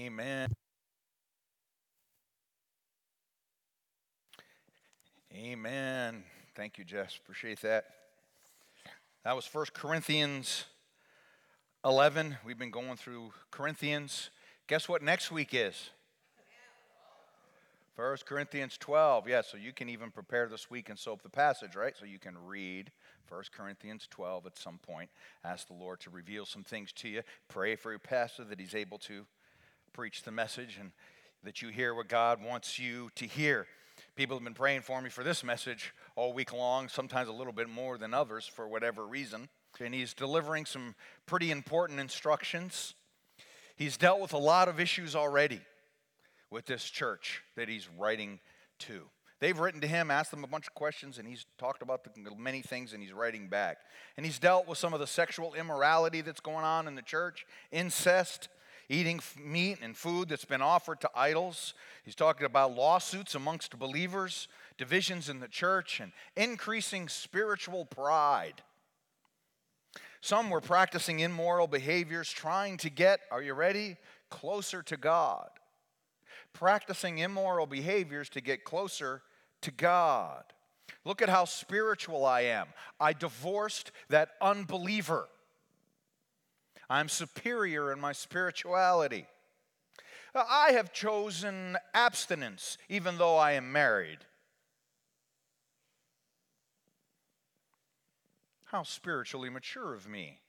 Amen. Amen. Thank you, Jess. Appreciate that. That was 1 Corinthians 11. We've been going through Corinthians. Guess what next week is? 1 Corinthians 12. Yeah, so you can even prepare this week and soap the passage, right? So you can read 1 Corinthians 12 at some point. Ask the Lord to reveal some things to you. Pray for your pastor that he's able to preach the message and that you hear what God wants you to hear. People have been praying for me for this message all week long, sometimes a little bit more than others for whatever reason. And he's delivering some pretty important instructions. He's dealt with a lot of issues already with this church that he's writing to. They've written to him, asked him a bunch of questions, and he's talked about many things, and he's writing back. And he's dealt with some of the sexual immorality that's going on in the church, incest, eating meat and food that's been offered to idols. He's talking about lawsuits amongst believers, divisions in the church, and increasing spiritual pride. Some were practicing immoral behaviors, trying to get, are you ready, closer to God. Practicing immoral behaviors to get closer to God. Look at how spiritual I am. I divorced that unbeliever. I'm superior in my spirituality. I have chosen abstinence even though I am married. How spiritually mature of me.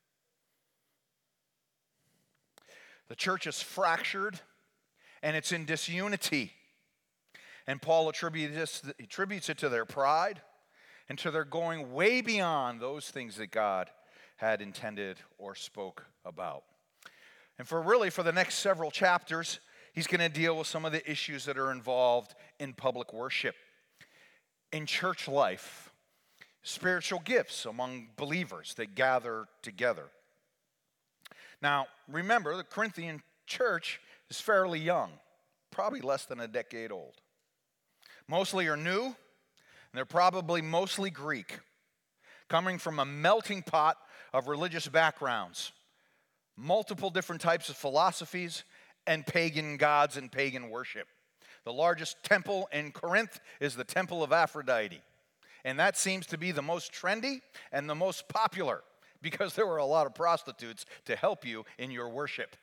The church is fractured and it's in disunity. And Paul attributes it to their pride and to their going way beyond those things that God had intended or spoke about. And for the next several chapters, he's going to deal with some of the issues that are involved in public worship, in church life, spiritual gifts among believers that gather together. Now, remember, the Corinthian church is fairly young, probably less than a decade old. Mostly are new, and they're probably mostly Greek, coming from a melting pot of religious backgrounds, multiple different types of philosophies, and pagan gods and pagan worship. The largest temple in Corinth is the Temple of Aphrodite, and that seems to be the most trendy and the most popular because there were a lot of prostitutes to help you in your worship.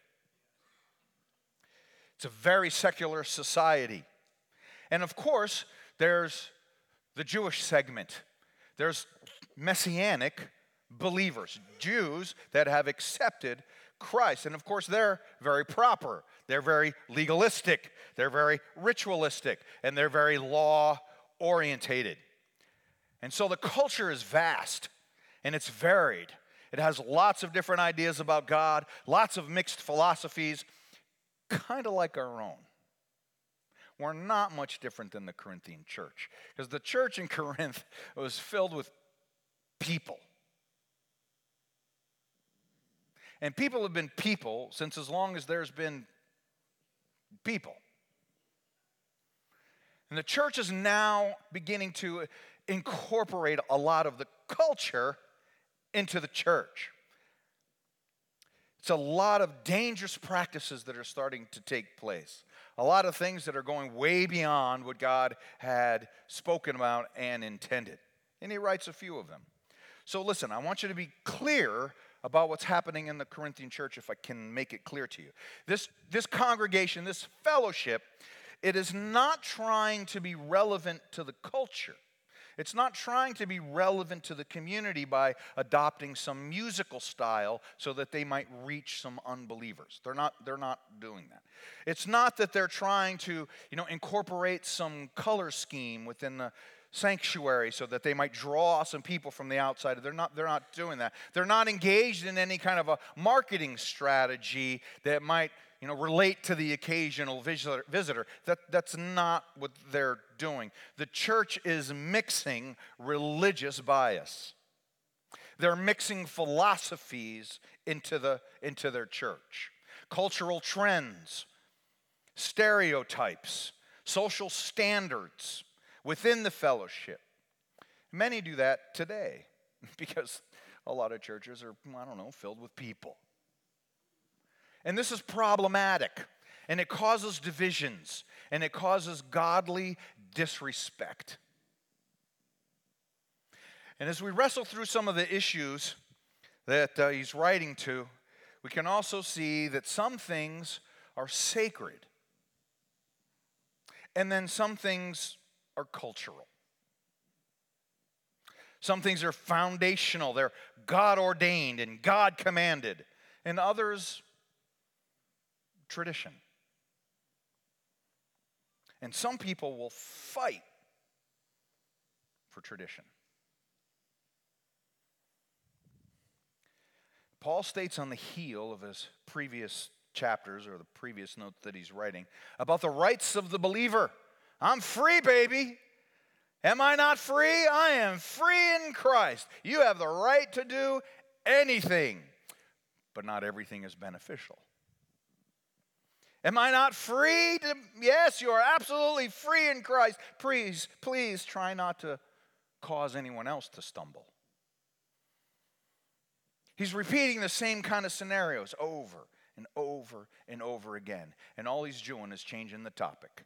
It's a very secular society. And of course, there's the Jewish segment. There's Messianic believers, Jews that have accepted Christ. And of course, they're very proper. They're very legalistic. They're very ritualistic. And they're very law-orientated. And so the culture is vast and it's varied. It has lots of different ideas about God, lots of mixed philosophies, kind of like our own. We're not much different than the Corinthian church, because the church in Corinth was filled with people. And people have been people since as long as there's been people. And the church is now beginning to incorporate a lot of the culture into the church. It's a lot of dangerous practices that are starting to take place. A lot of things that are going way beyond what God had spoken about and intended. And he writes a few of them. So listen, I want you to be clear about what's happening in the Corinthian church, if I can make it clear to you. This congregation, this fellowship, it is not trying to be relevant to the culture. It's not trying to be relevant to the community by adopting some musical style so that they might reach some unbelievers. They're not doing that. It's not that they're trying to, incorporate some color scheme within the sanctuary so that they might draw some people from the outside. They're not doing that. They're not engaged in any kind of a marketing strategy that might relate to the occasional visitor. That's not what they're doing. The church is mixing religious bias. They're mixing philosophies into their church. Cultural trends, stereotypes, social standards within the fellowship. Many do that today because a lot of churches are, filled with people. And this is problematic and it causes divisions, and it causes godly disrespect. And as we wrestle through some of the issues that he's writing to, we can also see that some things are sacred, and then some things are cultural. Some things are foundational, they're God-ordained and God-commanded, and others, tradition. And some people will fight for tradition. Paul states on the heel of his previous chapters, or the previous note that he's writing, about the rights of the believer. I'm free, baby. Am I not free? I am free in Christ. You have the right to do anything, but not everything is beneficial. Am I not free? Yes, you are absolutely free in Christ. Please try not to cause anyone else to stumble. He's repeating the same kind of scenarios over and over and over again. And all he's doing is changing the topic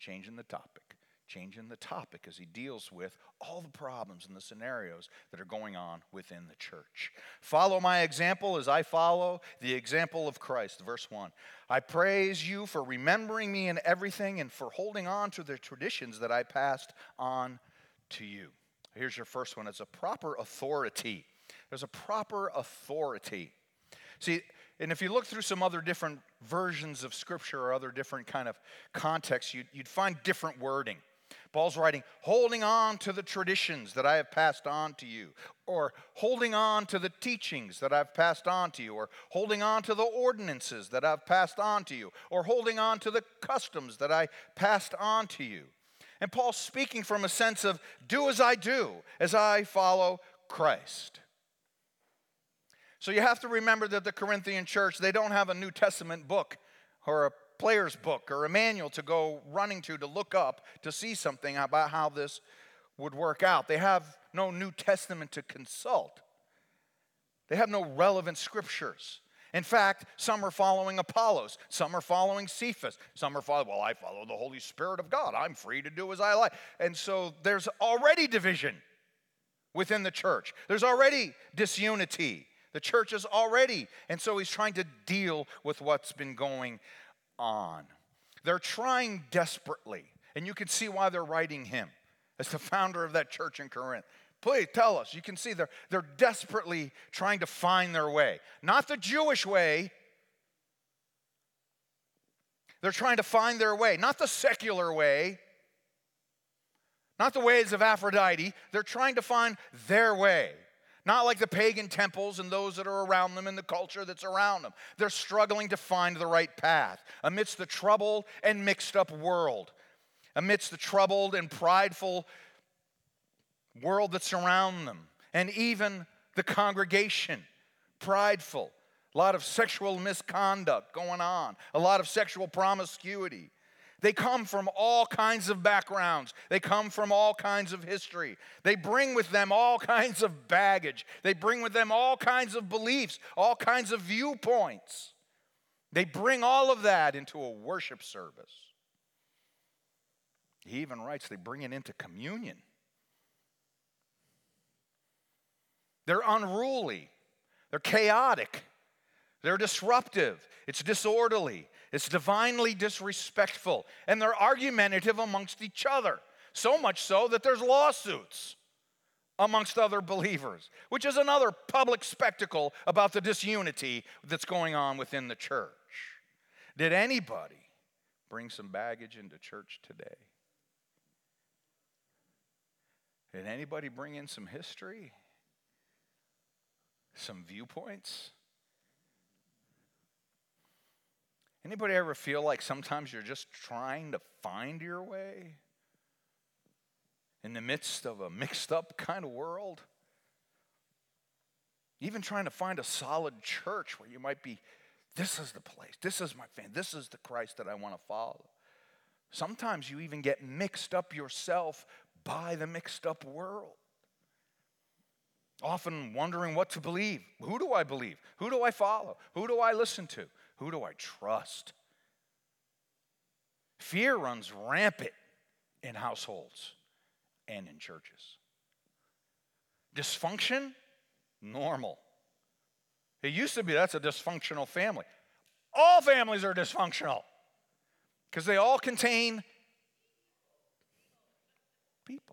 as he deals with all the problems and the scenarios that are going on within the church. Follow my example as I follow the example of Christ. Verse 1. I praise you for remembering me in everything and for holding on to the traditions that I passed on to you. Here's your first one. It's a proper authority. There's a proper authority. See, and if you look through some other different versions of Scripture or other different kind of contexts, you'd find different wording. Paul's writing, holding on to the traditions that I have passed on to you, or holding on to the teachings that I've passed on to you, or holding on to the ordinances that I've passed on to you, or holding on to the customs that I passed on to you. And Paul's speaking from a sense of do as I follow Christ. So you have to remember that the Corinthian church, they don't have a New Testament book or a player's book or a manual to go running to look up to see something about how this would work out. They have no New Testament to consult. They have no relevant scriptures. In fact, some are following Apollos, some are following Cephas, some are following, I follow the Holy Spirit of God. I'm free to do as I like. And so there's already division within the church. There's already disunity. The church is already, and so he's trying to deal with what's been going on. They're trying desperately, and you can see why they're writing him as the founder of that church in Corinth. Please tell us. You can see they're desperately trying to find their way. Not the Jewish way. They're trying to find their way, not the secular way, not the ways of Aphrodite. They're trying to find their way. Not like the pagan temples and those that are around them and the culture that's around them. They're struggling to find the right path amidst the troubled and mixed up world, amidst the troubled and prideful world that surrounds them, and even the congregation, prideful. A lot of sexual misconduct going on, a lot of sexual promiscuity. They come from all kinds of backgrounds. They come from all kinds of history. They bring with them all kinds of baggage. They bring with them all kinds of beliefs, all kinds of viewpoints. They bring all of that into a worship service. He even writes they bring it into communion. They're unruly. They're chaotic. They're disruptive. It's disorderly. It's divinely disrespectful. And they're argumentative amongst each other. So much so that there's lawsuits amongst other believers, which is another public spectacle about the disunity that's going on within the church. Did anybody bring some baggage into church today? Did anybody bring in some history? Some viewpoints? Anybody ever feel like sometimes you're just trying to find your way in the midst of a mixed up kind of world? Even trying to find a solid church where you might be, this is the place, this is my family, this is the Christ that I want to follow. Sometimes you even get mixed up yourself by the mixed up world. Often wondering what to believe. Who do I believe? Who do I follow? Who do I listen to? Who do I trust? Fear runs rampant in households and in churches. Dysfunction, normal. It used to be that's a dysfunctional family. All families are dysfunctional because they all contain people.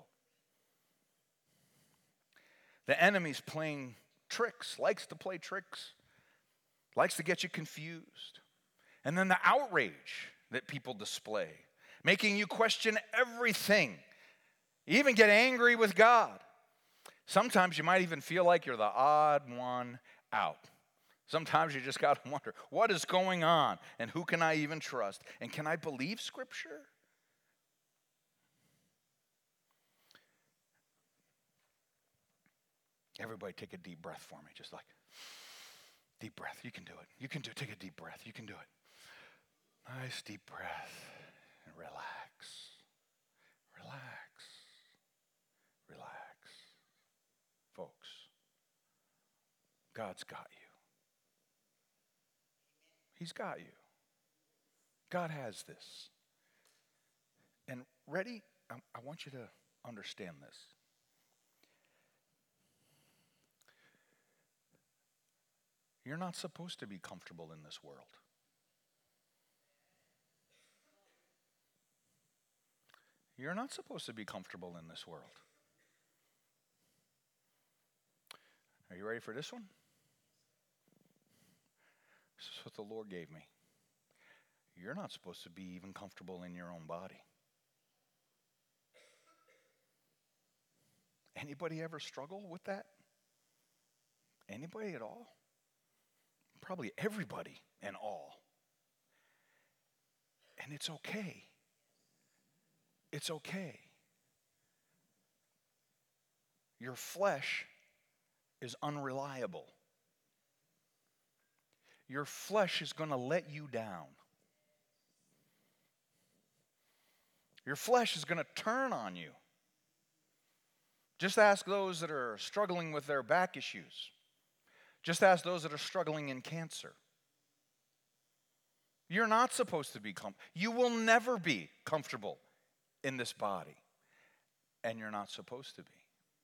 The enemy's playing tricks, likes to play tricks, likes to get you confused. And then the outrage that people display, making you question everything, even get angry with God. Sometimes you might even feel like you're the odd one out. Sometimes you just got to wonder, what is going on? And who can I even trust? And can I believe Scripture? Everybody take a deep breath for me, just like, deep breath. You can do it. You can do it. Take a deep breath. You can do it. Nice deep breath. And relax. Relax. Relax. Folks, God's got you. He's got you. God has this. And ready? I want you to understand this. You're not supposed to be comfortable in this world. You're not supposed to be comfortable in this world. Are you ready for this one? This is what the Lord gave me. You're not supposed to be even comfortable in your own body. Anybody ever struggle with that? Anybody at all? Probably everybody and all. And it's okay. It's okay. Your flesh is unreliable. Your flesh is going to let you down. Your flesh is going to turn on you. Just ask those that are struggling with their back issues. Just ask those that are struggling in cancer. You're not supposed to be comfortable. You will never be comfortable in this body. And you're not supposed to be.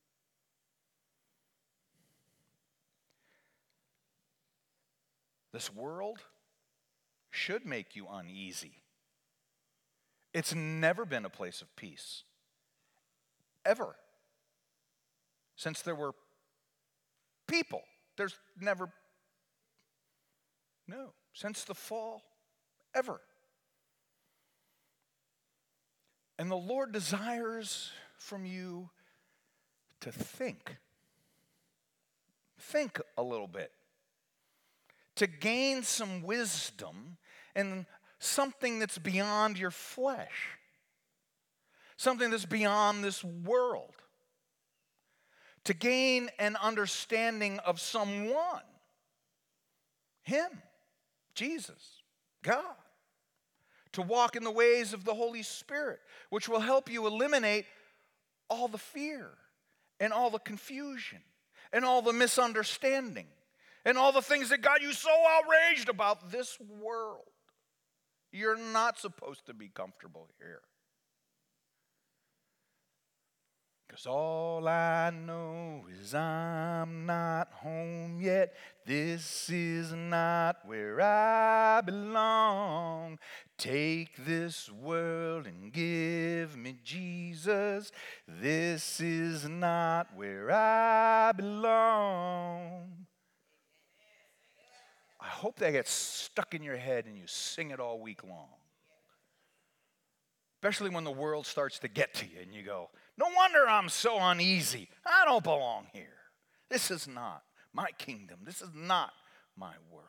This world should make you uneasy. It's never been a place of peace. Ever. Since there were people, there's never, no, since the fall, ever. And the Lord desires from you to think. Think a little bit. To gain some wisdom and something that's beyond your flesh. Something that's beyond this world. To gain an understanding of someone. Him, Jesus, God. To walk in the ways of the Holy Spirit, which will help you eliminate all the fear and all the confusion and all the misunderstanding and all the things that got you so outraged about this world. You're not supposed to be comfortable here. Because all I know is I'm not home yet. This is not where I belong. Take this world and give me Jesus. This is not where I belong. I hope that gets stuck in your head and you sing it all week long. Especially when the world starts to get to you and you go, no wonder I'm so uneasy. I don't belong here. This is not my kingdom. This is not my world.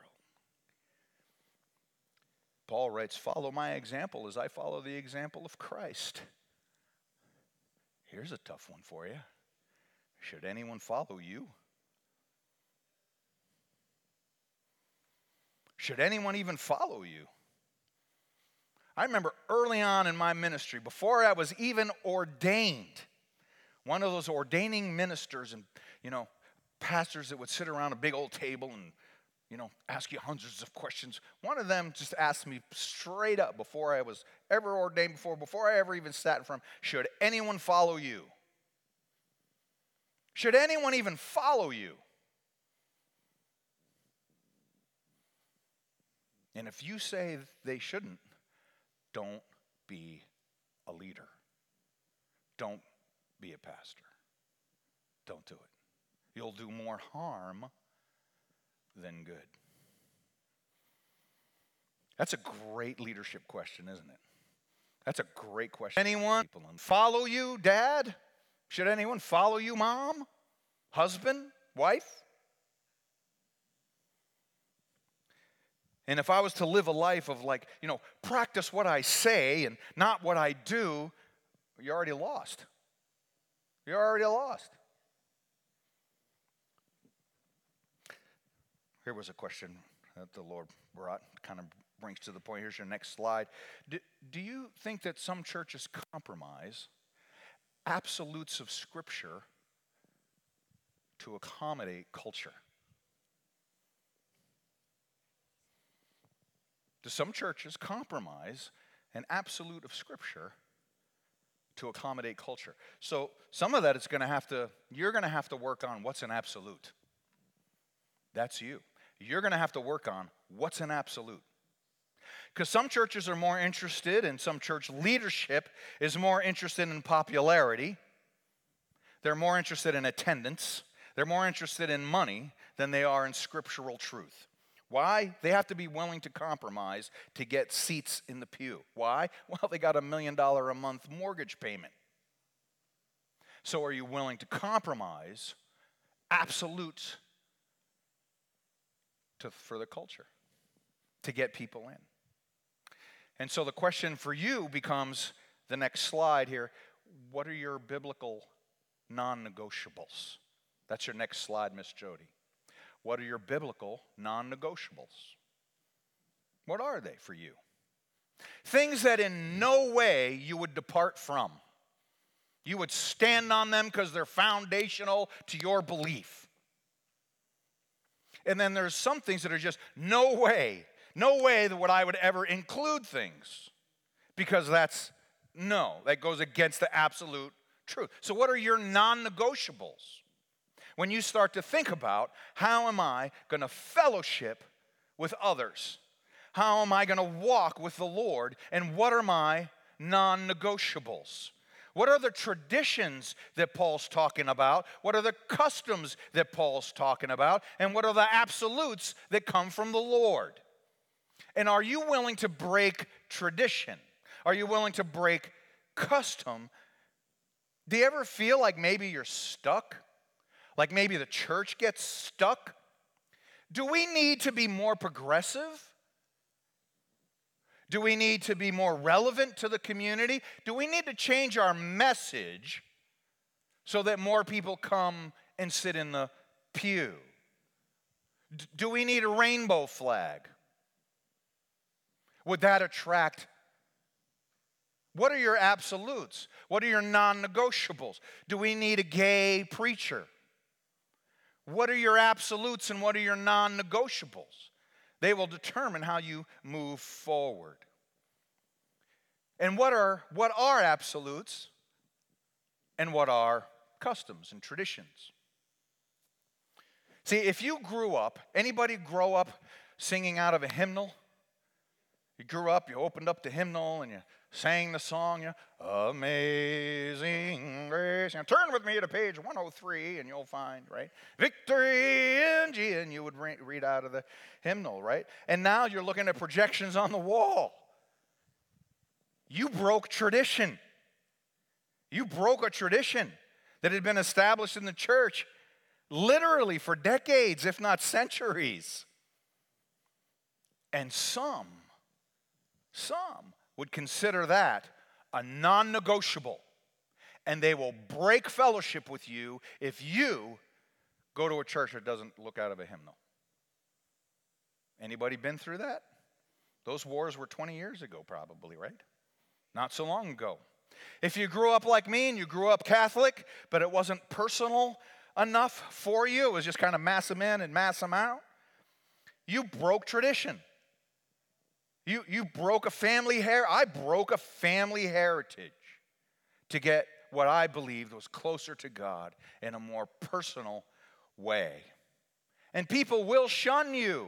Paul writes, follow my example as I follow the example of Christ. Here's a tough one for you. Should anyone follow you? Should anyone even follow you? I remember early on in my ministry, before I was even ordained, one of those ordaining ministers and, pastors that would sit around a big old table and, ask you hundreds of questions. One of them just asked me straight up before I was ever ordained, before I ever even sat in front, should anyone follow you? Should anyone even follow you? And if you say they shouldn't, don't be a leader. Don't be a pastor. Don't do it. You'll do more harm than good. That's a great leadership question, isn't it? That's a great question. Anyone follow you, Dad? Should anyone follow you, Mom? Husband? Wife? And if I was to live a life of practice what I say and not what I do, you're already lost. You're already lost. Here was a question that the Lord brought, kind of brings to the point. Here's your next slide. Do you think that some churches compromise absolutes of Scripture to accommodate culture? Do some churches compromise an absolute of Scripture to accommodate culture? So some of that you're going to have to work on what's an absolute. That's you. You're going to have to work on what's an absolute. Because some churches are more interested, and some church leadership is more interested in popularity. They're more interested in attendance. They're more interested in money than they are in scriptural truth. Why? They have to be willing to compromise to get seats in the pew. Why? Well, they got $1 million a month mortgage payment. So are you willing to compromise absolute for the culture to get people in? And so the question for you becomes the next slide here. What are your biblical non-negotiables? That's your next slide, Miss Jody. What are your biblical non-negotiables? What are they for you? Things that in no way you would depart from. You would stand on them because they're foundational to your belief. And then there's some things that are just no way that I would ever include things, because that goes against the absolute truth. So what are your non-negotiables? When you start to think about, how am I going to fellowship with others? How am I going to walk with the Lord? And what are my non-negotiables? What are the traditions that Paul's talking about? What are the customs that Paul's talking about? And what are the absolutes that come from the Lord? And are you willing to break tradition? Are you willing to break custom? Do you ever feel like maybe you're stuck? Like maybe the church gets stuck? Do we need to be more progressive? Do we need to be more relevant to the community? Do we need to change our message so that more people come and sit in the pew? Do we need a rainbow flag? Would that attract? What are your absolutes? What are your non-negotiables? Do we need a gay preacher? What are your absolutes and what are your non-negotiables? They will determine how you move forward. And what are absolutes and what are customs and traditions? See, if you grew up, anybody grow up singing out of a hymnal? You grew up, you opened up the hymnal and you sang the song, Amazing Grace. Now turn with me to page 103 and you'll find, right? Victory in G, and you would read out of the hymnal, right? And now you're looking at projections on the wall. You broke tradition. You broke a tradition that had been established in the church literally for decades, if not centuries. And some would consider that a non-negotiable, and they will break fellowship with you if you go to a church that doesn't look out of a hymnal. Anybody been through that? Those wars were 20 years ago probably, right? Not so long ago. If you grew up like me and you grew up Catholic, but it wasn't personal enough for you, it was just kind of mass them in and mass them out, You broke tradition. You broke a family I broke a family heritage to get what I believed was closer to God in a more personal way. And people will shun you.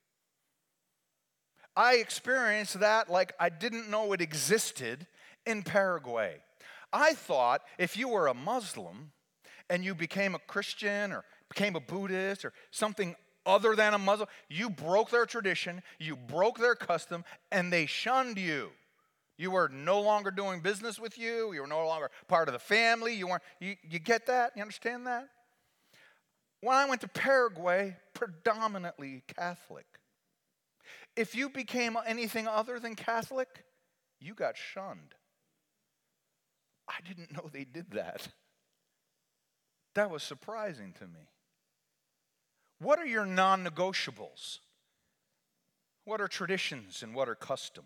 I experienced that like I didn't know it existed in Paraguay. I thought if you were a Muslim and you became a Christian or became a Buddhist or something other than a Muslim, you broke their tradition, you broke their custom, and they shunned you. You were no longer doing business with you. You were no longer part of the family. You get that? You understand that? When I went to Paraguay, predominantly Catholic. If you became anything other than Catholic, you got shunned. I didn't know they did that. That was surprising to me. What are your non-negotiables? What are traditions and what are customs?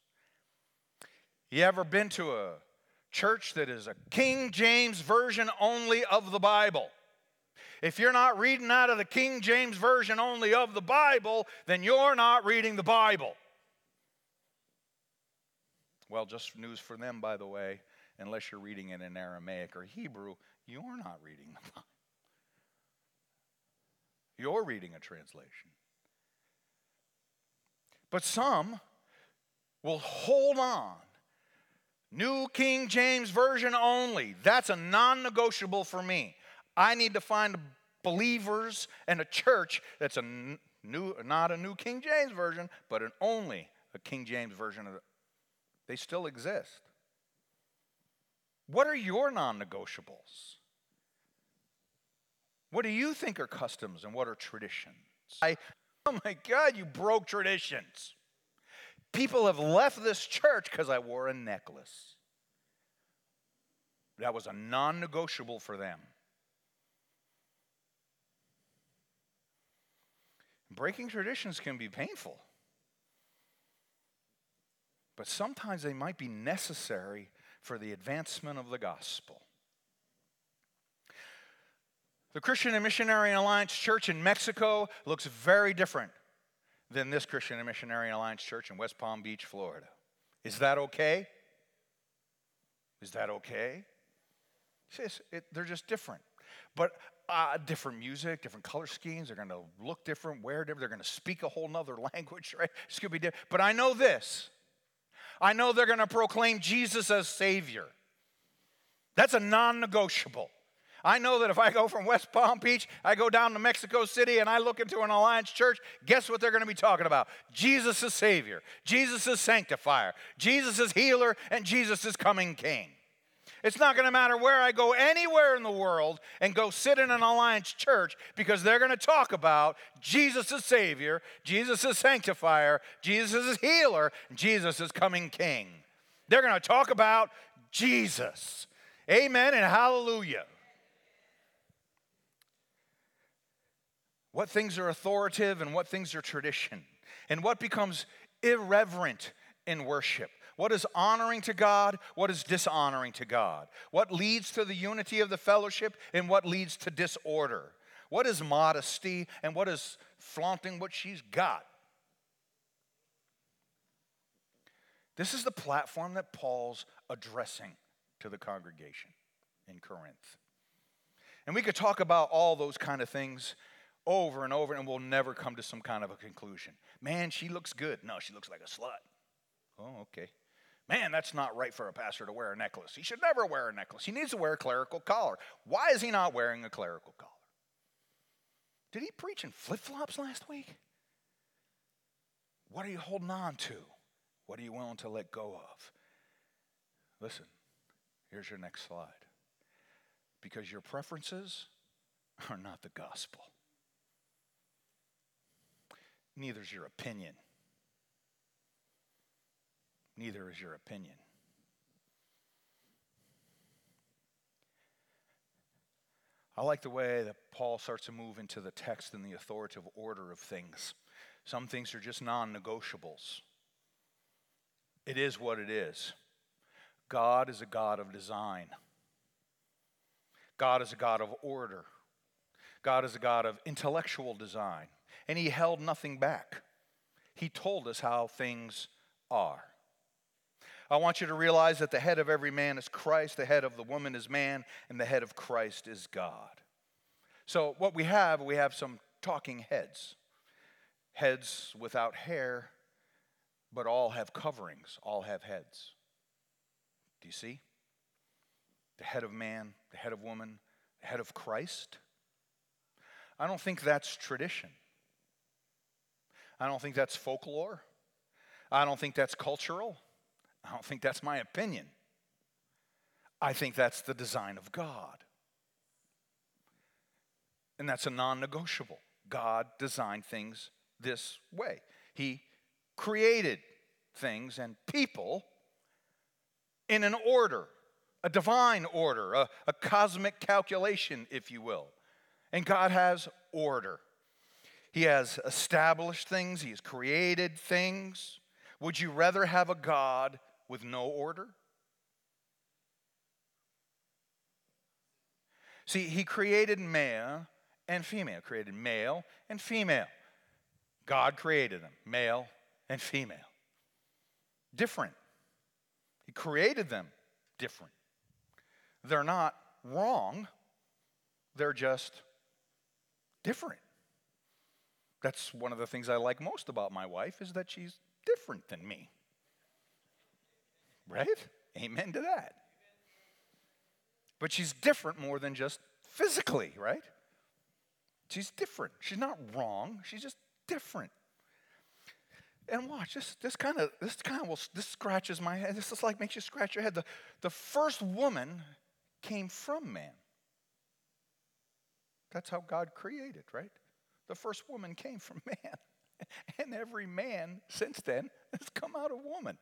You ever been to a church that is a King James version only of the Bible? If you're not reading out of the King James version only of the Bible, then you're not reading the Bible. Well, just news for them, by the way, unless you're reading it in Aramaic or Hebrew, you're not reading the Bible. You're reading a translation. But some will hold on. New King James Version only. That's a non-negotiable for me. I need to find believers and a church that's not a New King James Version, but only a King James Version of it. They still exist. What are your non-negotiables? What do you think are customs and what are traditions? Oh my God, you broke traditions. People have left this church because I wore a necklace. That was a non-negotiable for them. Breaking traditions can be painful. But sometimes they might be necessary for the advancement of the gospel. The Christian and Missionary Alliance Church in Mexico looks very different than this Christian and Missionary Alliance Church in West Palm Beach, Florida. Is that okay? Is that okay? They're just different. But different music, different color schemes. They're going to look different, wear different. They're going to speak a whole nother language, right? It's going to be different. But I know this. I know they're going to proclaim Jesus as Savior. That's a non-negotiable. I know that if I go from West Palm Beach, I go down to Mexico City, and I look into an Alliance church, guess what they're going to be talking about? Jesus is Savior. Jesus is Sanctifier. Jesus is Healer, and Jesus is Coming King. It's not going to matter where I go anywhere in the world and go sit in an Alliance church because they're going to talk about Jesus is Savior, Jesus is Sanctifier, Jesus is Healer, and Jesus is Coming King. They're going to talk about Jesus. Amen and hallelujah. What things are authoritative and what things are tradition? And what becomes irreverent in worship? What is honoring to God? What is dishonoring to God? What leads to the unity of the fellowship and what leads to disorder? What is modesty and what is flaunting what she's got? This is the platform that Paul's addressing to the congregation in Corinth. And we could talk about all those kind of things over and over, and we'll never come to some kind of a conclusion. Man, she looks good. No, she looks like a slut. Oh, okay. Man, that's not right for a pastor to wear a necklace. He should never wear a necklace. He needs to wear a clerical collar. Why is he not wearing a clerical collar? Did he preach in flip-flops last week? What are you holding on to? What are you willing to let go of? Listen, here's your next slide. Because your preferences are not the gospel. Neither is your opinion. Neither is your opinion. I like the way that Paul starts to move into the text and the authoritative order of things. Some things are just non-negotiables. It is what it is. God is a God of design. God is a God of order. God is a God of intellectual design. And he held nothing back. He told us how things are. I want you to realize that the head of every man is Christ, the head of the woman is man, and the head of Christ is God. So what we have some talking heads. Heads without hair, but all have coverings, all have heads. Do you see? The head of man, the head of woman, the head of Christ. I don't think that's tradition. I don't think that's folklore. I don't think that's cultural. I don't think that's my opinion. I think that's the design of God. And that's a non-negotiable. God designed things this way. He created things and people in an order, a divine order, a cosmic calculation, if you will. And God has order. He has established things. He has created things. Would you rather have a God with no order? See, he created male and female. Created male and female. God created them, male and female. Different. He created them different. They're not wrong. They're just different. That's one of the things I like most about my wife, is that she's different than me. Right? Amen to that. But she's different more than just physically, right? She's different. She's not wrong. She's just different. And watch, this scratches my head. This is like makes you scratch your head. The first woman came from man. That's how God created, right? The first woman came from man. And every man since then has come out of woman.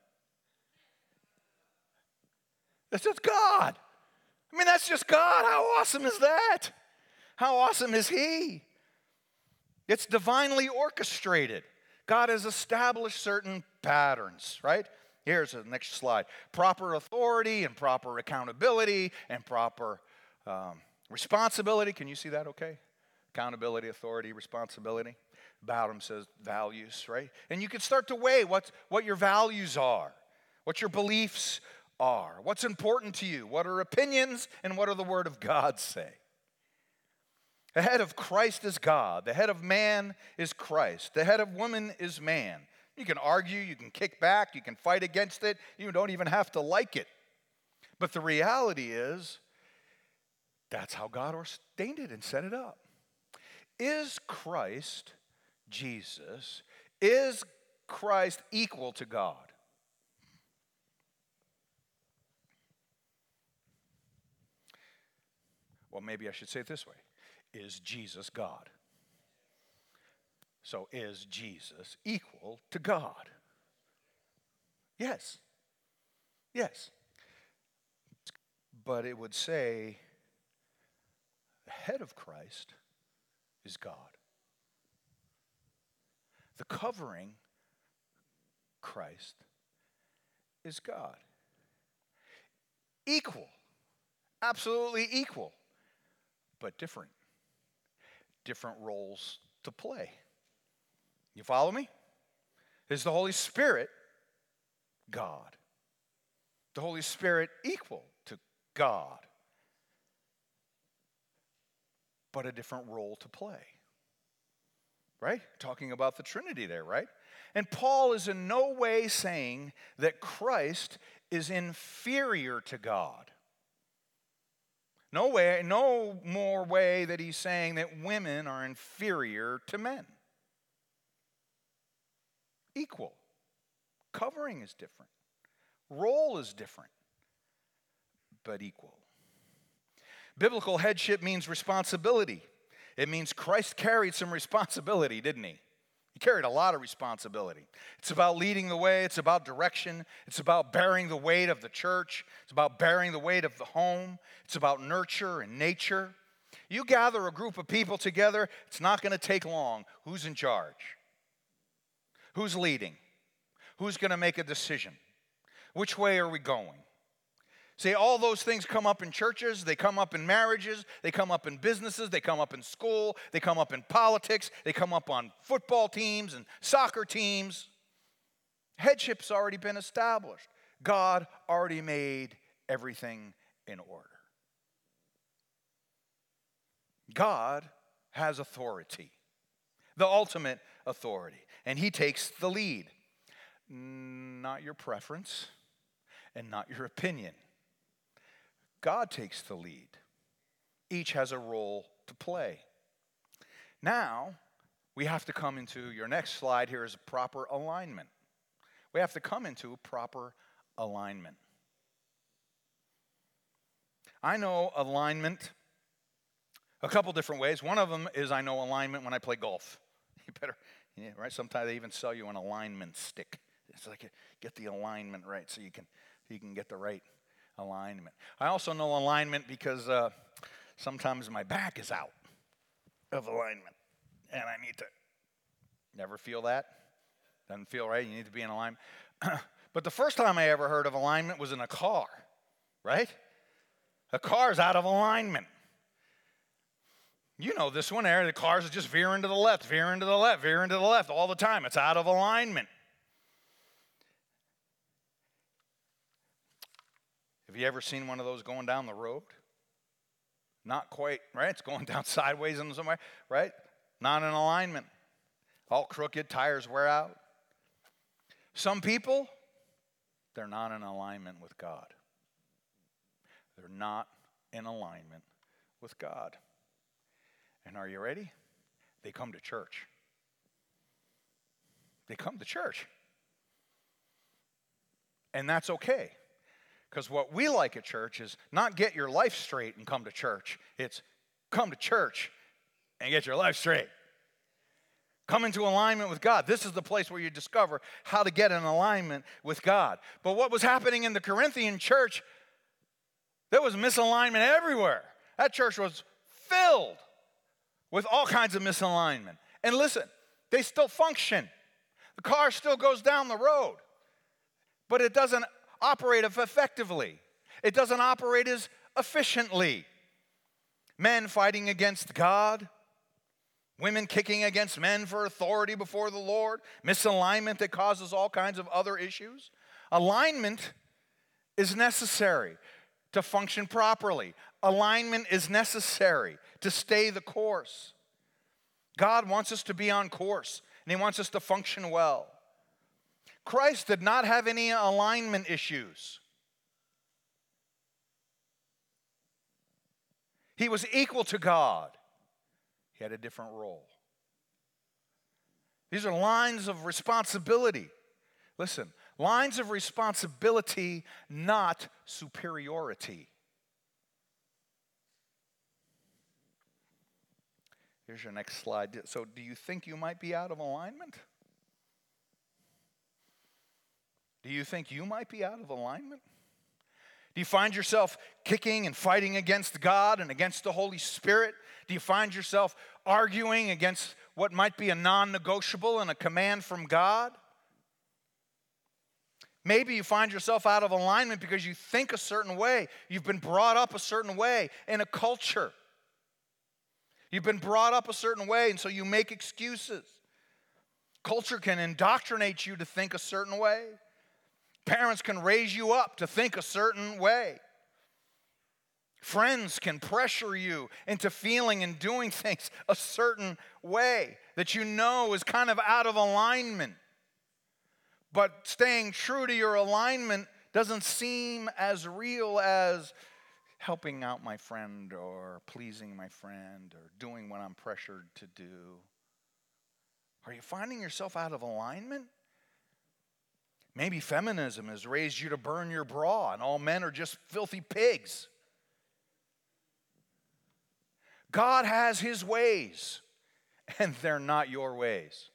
That's just God. I mean, that's just God. How awesome is that? How awesome is He? It's divinely orchestrated. God has established certain patterns, right? Here's the next slide. Proper authority and proper accountability and proper responsibility. Can you see that okay? Accountability, authority, responsibility. Bowden says values, right? And you can start to weigh what your values are, what your beliefs are, what's important to you, what are opinions, and what do the Word of God say? The head of Christ is God. The head of man is Christ. The head of woman is man. You can argue, you can kick back, you can fight against it. You don't even have to like it. But the reality is, that's how God ordained it and set it up. Is Christ, Jesus, is Christ equal to God? Well, maybe I should say it this way. Is Jesus God? So is Jesus equal to God? Yes. Yes. But it would say the head of Christ is God. The covering, Christ, is God. Equal. Absolutely equal. But different. Different roles to play. You follow me? Is the Holy Spirit God? The Holy Spirit equal to God, but a different role to play. Right? Talking about the Trinity there, right? And Paul is in no way saying that Christ is inferior to God. No way, no more way that he's saying that women are inferior to men. Equal. Covering is different. Role is different, but equal. Biblical headship means responsibility. It means Christ carried some responsibility, didn't he? He carried a lot of responsibility. It's about leading the way. It's about direction. It's about bearing the weight of the church. It's about bearing the weight of the home. It's about nurture and nature. You gather a group of people together, it's not going to take long. Who's in charge? Who's leading? Who's going to make a decision? Which way are we going? See, all those things come up in churches, they come up in marriages, they come up in businesses, they come up in school, they come up in politics, they come up on football teams and soccer teams. Headship's already been established. God already made everything in order. God has authority, the ultimate authority, and he takes the lead. Not your preference and not your opinion. God takes the lead. Each has a role to play. Now, we have to come into, your next slide here is proper alignment. We have to come into proper alignment. I know alignment a couple different ways. One of them is I know alignment when I play golf. You better, right? Sometimes they even sell you an alignment stick. It's like get the alignment right so you can get the right alignment. I also know alignment because sometimes my back is out of alignment, and I need to. Never feel that? Doesn't feel right. You need to be in alignment. But the first time I ever heard of alignment was in a car, right? A car's out of alignment. You know this one there. The cars are just veering to the left, veering to the left, veering to the left all the time. It's out of alignment. Have you ever seen one of those going down the road? Not quite, right? It's going down sideways in some way, right? Not in alignment. All crooked, tires wear out. Some people, they're not in alignment with God. They're not in alignment with God. And are you ready? They come to church. They come to church. And that's okay. Because what we like at church is not get your life straight and come to church. It's come to church and get your life straight. Come into alignment with God. This is the place where you discover how to get in alignment with God. But what was happening in the Corinthian church, there was misalignment everywhere. That church was filled with all kinds of misalignment. And listen, they still function. The car still goes down the road. But it doesn't operate effectively. It doesn't operate as efficiently. Men fighting against God. Women kicking against men for authority before the Lord. Misalignment that causes all kinds of other issues. Alignment is necessary to function properly. Alignment is necessary to stay the course. God wants us to be on course, and he wants us to function well. Christ did not have any alignment issues. He was equal to God. He had a different role. These are lines of responsibility. Listen, lines of responsibility, not superiority. Here's your next slide. So, do you think you might be out of alignment? Do you think you might be out of alignment? Do you find yourself kicking and fighting against God and against the Holy Spirit? Do you find yourself arguing against what might be a non-negotiable and a command from God? Maybe you find yourself out of alignment because you think a certain way. You've been brought up a certain way in a culture. You've been brought up a certain way, and so you make excuses. Culture can indoctrinate you to think a certain way. Parents can raise you up to think a certain way. Friends can pressure you into feeling and doing things a certain way that you know is kind of out of alignment. But staying true to your alignment doesn't seem as real as helping out my friend or pleasing my friend or doing what I'm pressured to do. Are you finding yourself out of alignment? Maybe feminism has raised you to burn your bra and all men are just filthy pigs. God has his ways, and they're not your ways.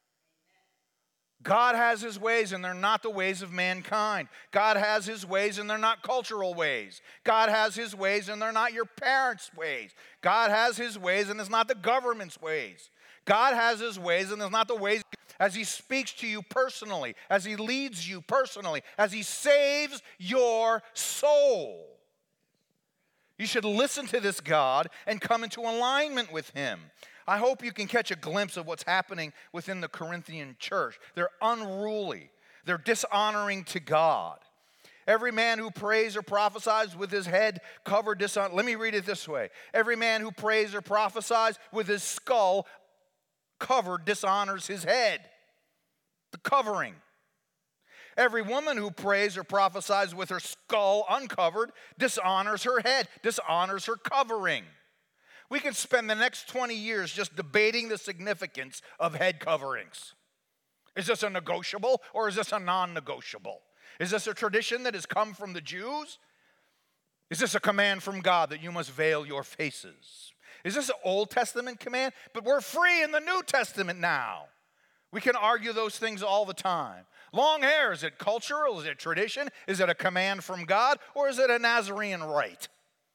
God has his ways, and they're not the ways of mankind. God has his ways, and they're not cultural ways. God has his ways, and they're not your parents' ways. God has his ways, and it's not the government's ways. God has his ways, and it's not the ways as he speaks to you personally, as he leads you personally, as he saves your soul. You should listen to this God and come into alignment with him. I hope you can catch a glimpse of what's happening within the Corinthian church. They're unruly. They're dishonoring to God. Every man who prays or prophesies with his head covered dishonor. Let me read it this way. Every man who prays or prophesies with his skull covered dishonors his head. The covering. Every woman who prays or prophesies with her skull uncovered dishonors her head, dishonors her covering. We can spend the next 20 years just debating the significance of head coverings. Is this a negotiable or is this a non-negotiable? Is this a tradition that has come from the Jews? Is this a command from God that you must veil your faces? Is this an Old Testament command? But we're free in the New Testament now. We can argue those things all the time. Long hair, is it cultural? Is it tradition? Is it a command from God? Or is it a Nazarene rite?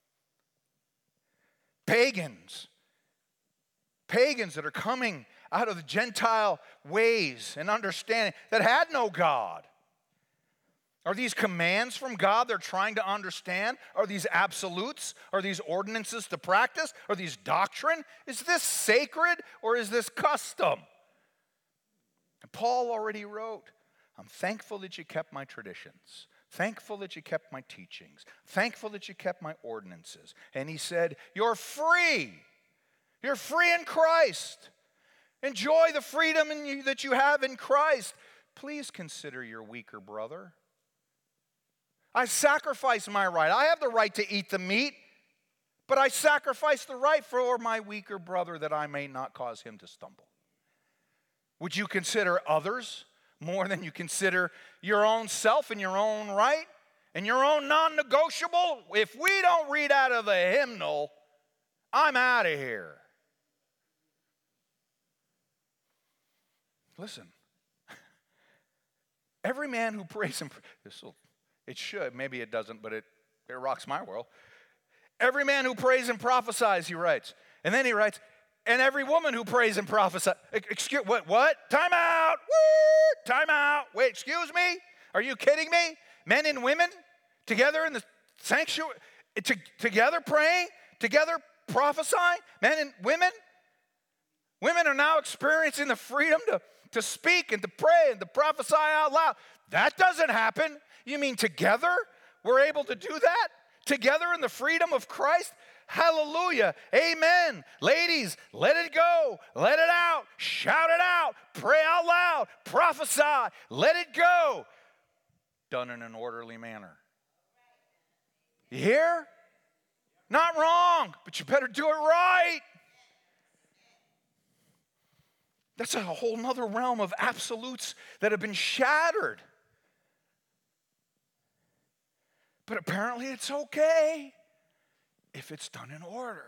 Pagans that are coming out of the Gentile ways and understanding that had no God. Are these commands from God they're trying to understand? Are these absolutes? Are these ordinances to practice? Are these doctrine? Is this sacred or is this custom? And Paul already wrote, I'm thankful that you kept my traditions. Thankful that you kept my teachings. Thankful that you kept my ordinances. And he said, you're free. You're free in Christ. Enjoy the freedom that you have in Christ. Please consider your weaker brother. I sacrifice my right. I have the right to eat the meat, but I sacrifice the right for my weaker brother that I may not cause him to stumble. Would you consider others more than you consider your own self and your own right and your own non-negotiable? If we don't read out of the hymnal, I'm out of here. Listen, every man who prays and it should, maybe it doesn't, but it rocks my world. Every man who prays and prophesies, he writes. And then he writes, and every woman who prays and prophesies. Excuse, what? Time out. Woo! Time out. Wait, excuse me? Are you kidding me? Men and women together in the sanctuary, together praying, together prophesying, men and women. Women are now experiencing the freedom to speak and to pray and to prophesy out loud. That doesn't happen. You mean together we're able to do that? Together in the freedom of Christ? Hallelujah. Amen. Ladies, let it go. Let it out. Shout it out. Pray out loud. Prophesy. Let it go. Done in an orderly manner. You hear? Not wrong, but you better do it right. That's a whole nother realm of absolutes that have been shattered. But apparently it's okay if it's done in order.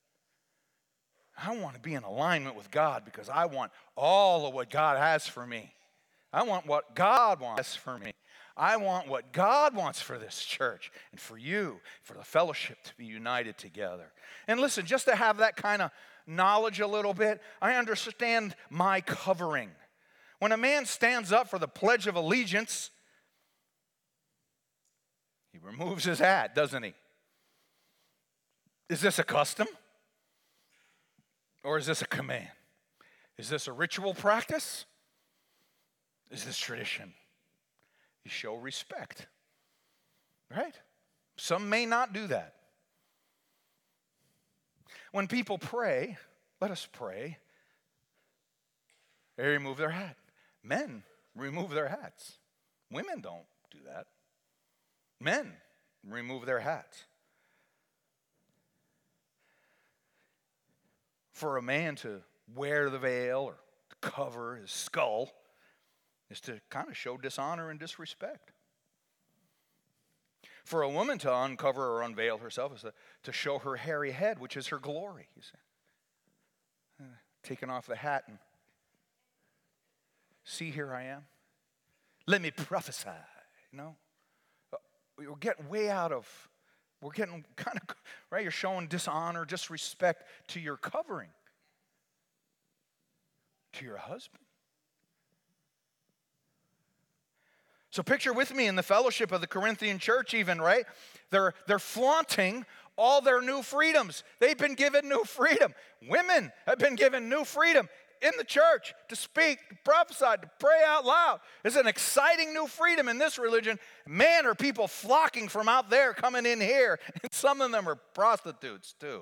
I want to be in alignment with God because I want all of what God has for me. I want what God wants for me. I want what God wants for this church and for you, for the fellowship to be united together. And listen, just to have that kind of knowledge a little bit, I understand my covering. When a man stands up for the Pledge of Allegiance, he removes his hat, doesn't he? Is this a custom? Or is this a command? Is this a ritual practice? Is this tradition? You show respect, right? Some may not do that. When people pray, let us pray, they remove their hat. Men remove their hats. Women don't do that. Men remove their hats. For a man to wear the veil or to cover his skull is to kind of show dishonor and disrespect. For a woman to uncover or unveil herself is to show her hairy head, which is her glory. You see, taking off the hat and see, here I am. Let me prophesy. You know, we're getting way out of. We're getting kind of right. You're showing dishonor, disrespect to your covering, to your husband. So picture with me in the fellowship of the Corinthian church even, right? They're flaunting all their new freedoms. They've been given new freedom. Women have been given new freedom in the church to speak, to prophesy, to pray out loud. It's an exciting new freedom in this religion. Man, are people flocking from out there coming in here. And some of them are prostitutes too.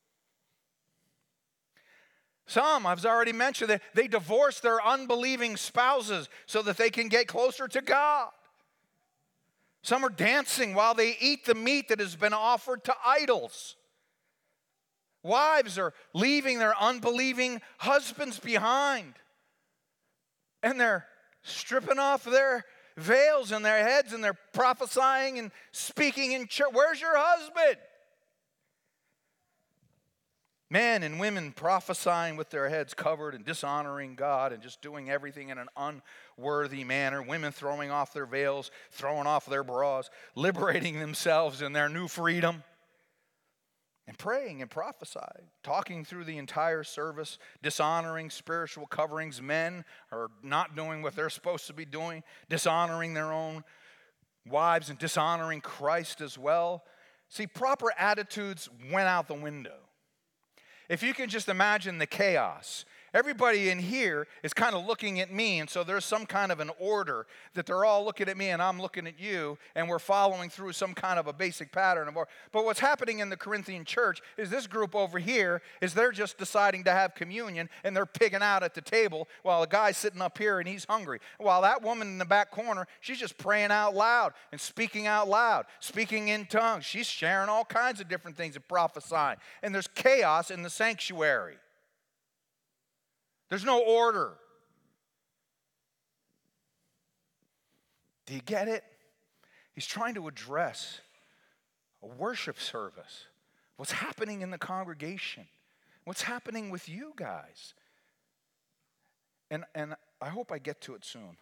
Some, I've already mentioned, that they divorce their unbelieving spouses so that they can get closer to God. Some are dancing while they eat the meat that has been offered to idols. Wives are leaving their unbelieving husbands behind. And they're stripping off their veils and their heads and they're prophesying and speaking in church. Where's your husband? Men and women prophesying with their heads covered and dishonoring God and just doing everything in an unworthy manner. Women throwing off their veils, throwing off their bras, liberating themselves in their new freedom. And praying and prophesying, talking through the entire service, dishonoring spiritual coverings. Men are not doing what they're supposed to be doing, dishonoring their own wives and dishonoring Christ as well. See, proper attitudes went out the window. If you can just imagine the chaos. Everybody in here is kind of looking at me, and so there's some kind of an order that they're all looking at me and I'm looking at you, and we're following through some kind of a basic pattern of order. But what's happening in the Corinthian church is this group over here is they're just deciding to have communion, and they're pigging out at the table while a guy's sitting up here and he's hungry. While that woman in the back corner, she's just praying out loud and speaking out loud, speaking in tongues. She's sharing all kinds of different things and prophesying. And there's chaos in the sanctuary. There's no order. Do you get it? He's trying to address a worship service. What's happening in the congregation? What's happening with you guys? And I hope I get to it soon.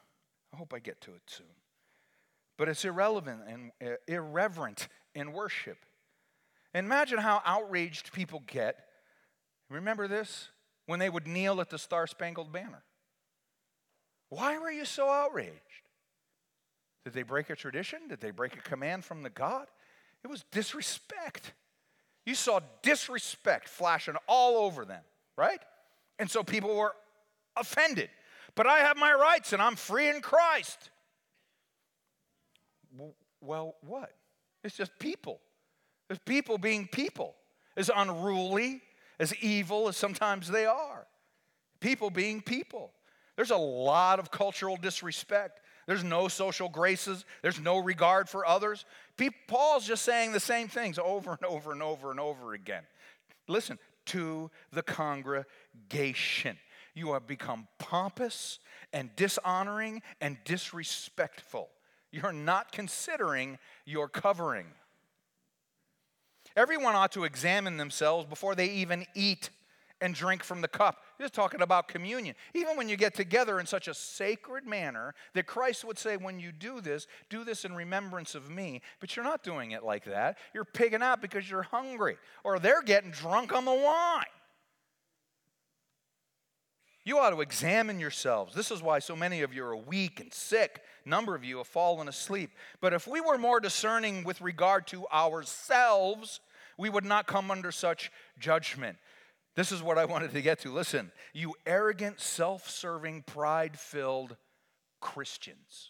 But it's irrelevant and irreverent in worship. Imagine how outraged people get. Remember this? When they would kneel at the Star-Spangled Banner. Why were you so outraged? Did they break a tradition? Did they break a command from the God? It was disrespect. You saw disrespect flashing all over them, right? And so people were offended. But I have my rights and I'm free in Christ. Well, what? It's just people. It's people being people. It's unruly, as evil as sometimes they are. People being people. There's a lot of cultural disrespect. There's no social graces. There's no regard for others. Paul's just saying the same things over and over and over and over again. Listen, to the congregation. You have become pompous and dishonoring and disrespectful. You're not considering your covering. Everyone ought to examine themselves before they even eat and drink from the cup. He's talking about communion. Even when you get together in such a sacred manner that Christ would say, when you do this in remembrance of me. But you're not doing it like that. You're pigging out because you're hungry. Or they're getting drunk on the wine. You ought to examine yourselves. This is why so many of you are weak and sick. A number of you have fallen asleep. But if we were more discerning with regard to ourselves, we would not come under such judgment. This is what I wanted to get to. Listen, you arrogant, self-serving, pride-filled Christians.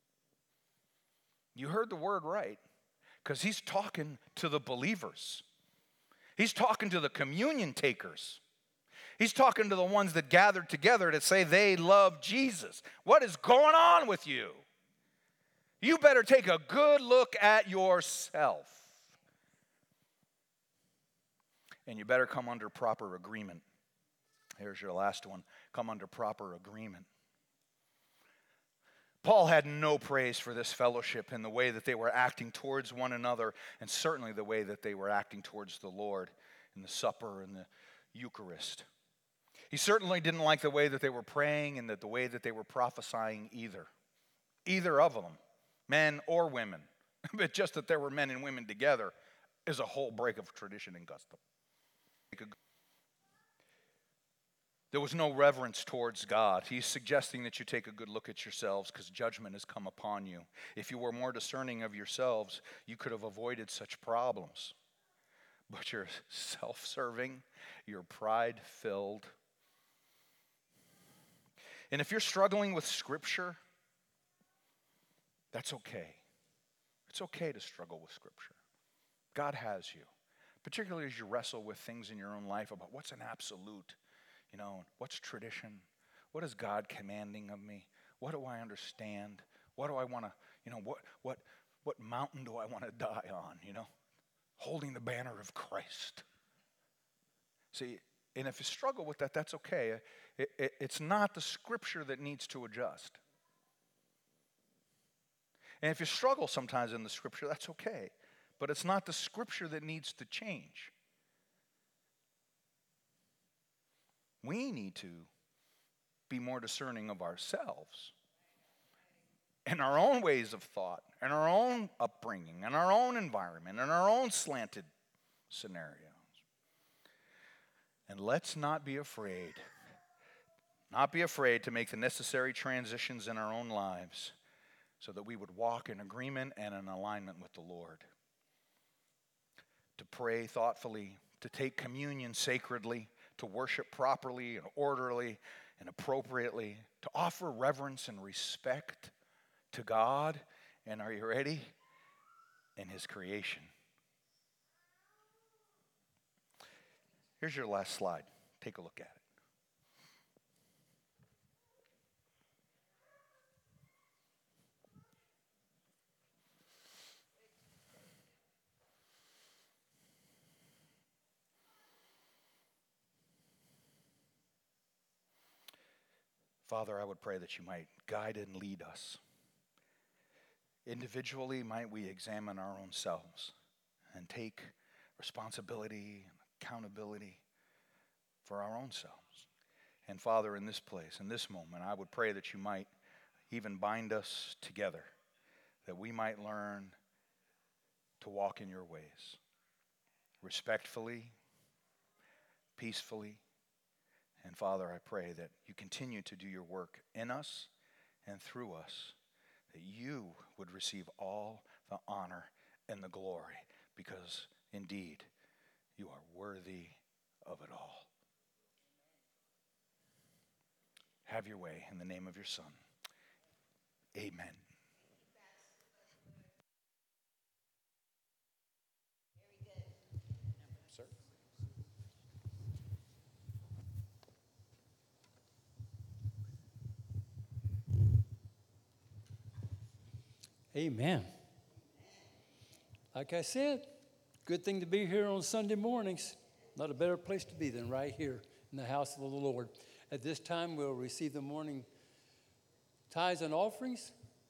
You heard the word right, because he's talking to the believers. He's talking to the communion takers. He's talking to the ones that gathered together to say they love Jesus. What is going on with you? You better take a good look at yourself. And you better come under proper agreement. Here's your last one. Come under proper agreement. Paul had no praise for this fellowship in the way that they were acting towards one another, and certainly the way that they were acting towards the Lord in the supper and the Eucharist. He certainly didn't like the way that they were praying and the way that they were prophesying either. Either of them, men or women. But just that there were men and women together is a whole break of tradition and custom. There was no reverence towards God. He's suggesting that you take a good look at yourselves because judgment has come upon you. If you were more discerning of yourselves, you could have avoided such problems. But you're self-serving, you're pride-filled. And if you're struggling with Scripture, that's okay. It's okay to struggle with Scripture. God has you, particularly as you wrestle with things in your own life about what's an absolute, what's tradition, what is God commanding of me, what do I understand, what do I want to, what mountain do I want to die on, holding the banner of Christ. See, and if you struggle with that, that's okay. It's not the Scripture that needs to adjust. And if you struggle sometimes in the Scripture, that's okay. But it's not the Scripture that needs to change. We need to be more discerning of ourselves and our own ways of thought and our own upbringing and our own environment and our own slanted scenarios. And let's not be afraid to make the necessary transitions in our own lives so that we would walk in agreement and in alignment with the Lord. To pray thoughtfully, to take communion sacredly, to worship properly and orderly and appropriately, to offer reverence and respect to God, and are you ready? In His creation. Here's your last slide. Take a look at it. Father, I would pray that you might guide and lead us. Individually, might we examine our own selves and take responsibility and accountability for our own selves. And Father, in this place, in this moment, I would pray that you might even bind us together, that we might learn to walk in your ways, respectfully, peacefully. And Father, I pray that you continue to do your work in us and through us, that you would receive all the honor and the glory, because indeed you are worthy of it all. Have your way in the name of your Son. Amen. Sir. Amen. Like I said, good thing to be here on Sunday mornings. Not a better place to be than right here in the house of the Lord. At this time, we'll receive the morning tithes and offerings.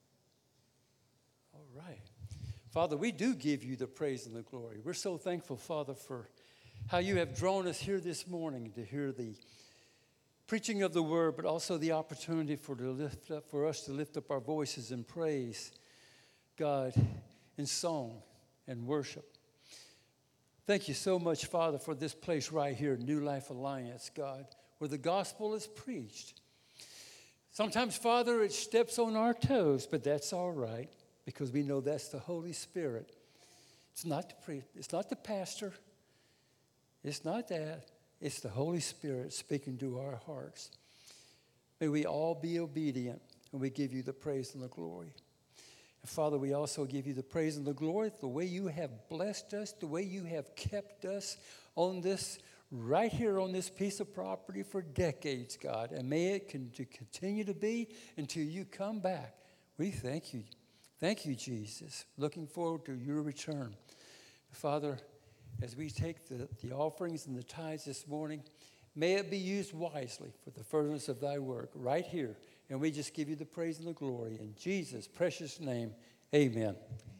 All right. Father, we do give you the praise and the glory. We're so thankful, Father, for how you have drawn us here this morning to hear the preaching of the word, but also the opportunity for us to lift up our voices in praise, God, in song and worship. Thank you so much, Father, for this place right here, New Life Alliance, God, where the gospel is preached. Sometimes, Father, it steps on our toes, but that's all right, because we know that's the Holy Spirit. It's not the priest, it's not the pastor, it's not that. It's the Holy Spirit speaking to our hearts. May we all be obedient, and we give you the praise and the glory. And Father, we also give you the praise and the glory, the way you have blessed us, the way you have kept us on this, right here on this piece of property for decades, God. And may it continue to be until you come back. We thank you. Thank you, Jesus. Looking forward to your return. Father, as we take the offerings and the tithes this morning, may it be used wisely for the furtherance of thy work right here. And we just give you the praise and the glory. In Jesus' precious name, amen.